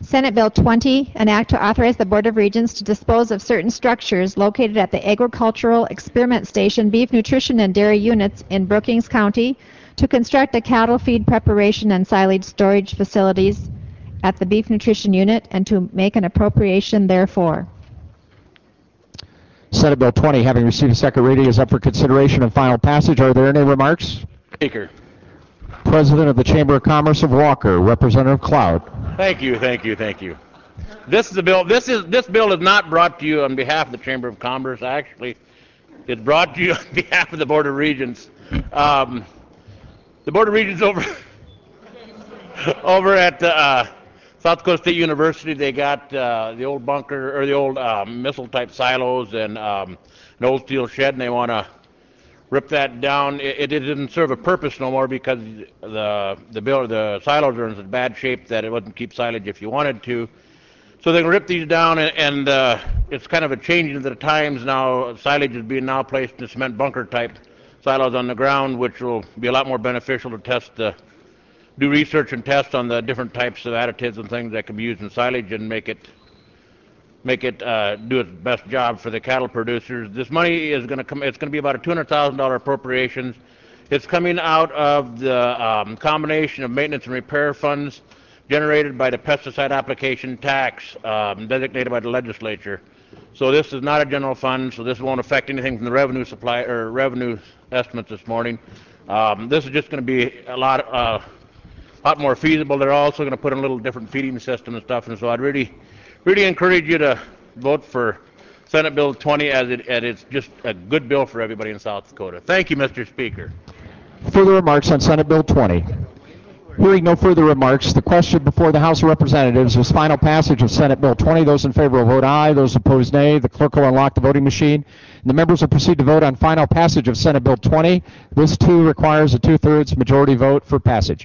Senate Bill 20, an act to authorize the Board of Regents to dispose of certain structures located at the Agricultural Experiment Station Beef Nutrition and Dairy Units in Brookings County to construct a cattle feed preparation and silage storage facilities at the Beef Nutrition Unit and to make an appropriation therefor. Senate Bill 20, having received a second reading, is up for consideration and final passage. Are there any remarks? Speaker. President of the Chamber of Commerce of Walker, Representative Cloud. Thank you. This is a bill. This bill is not brought to you on behalf of the Chamber of Commerce. Actually, it's brought to you on behalf of the Board of Regents. The Board of Regents over at South Dakota State University, they got the old bunker or the old missile type silos and an old steel shed, and they want to rip that down. It didn't serve a purpose no more because the silos are in such bad shape that it wouldn't keep silage if you wanted to. So they can rip these down, and it's kind of a change in the times now. Silage is being now placed in cement bunker type silos on the ground, which will be a lot more beneficial to do research and test on the different types of additives and things that can be used in silage and make it do its best job for the cattle producers. This money is going to come. It's going to be about a $200,000 appropriations. It's coming out of the combination of maintenance and repair funds generated by the pesticide application tax designated by the legislature. So this is not a general fund, so this won't affect anything from the revenue supply or revenue estimates this morning. This is just going to be a lot more feasible. They're also going to put in a little different feeding system and stuff, and so I'd really encourage you to vote for Senate Bill 20 as it's just a good bill for everybody in South Dakota. Thank you, Mr. Speaker. Further remarks on Senate Bill 20? Hearing no further remarks, the question before the House of Representatives is final passage of Senate Bill 20. Those in favor will vote aye. Those opposed, nay. The clerk will unlock the voting machine, and the members will proceed to vote on final passage of Senate Bill 20. This, too, requires a 2/3 majority vote for passage.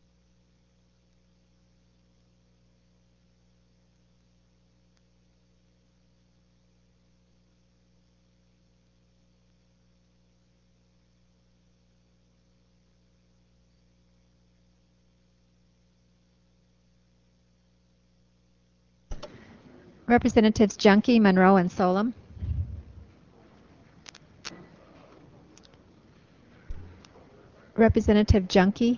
Representatives Junkie, Monroe, and Solem. Representative Junkie.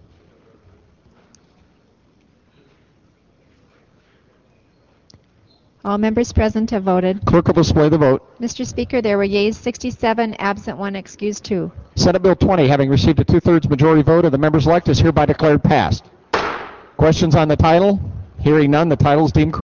All members present have voted. Clerk will display the vote. Mr. Speaker, there were yeas 67, absent 1, excused 2. Senate Bill 20, having received a 2/3 majority vote of the members elect, is hereby declared passed. Questions on the title? Hearing none, the title is deemed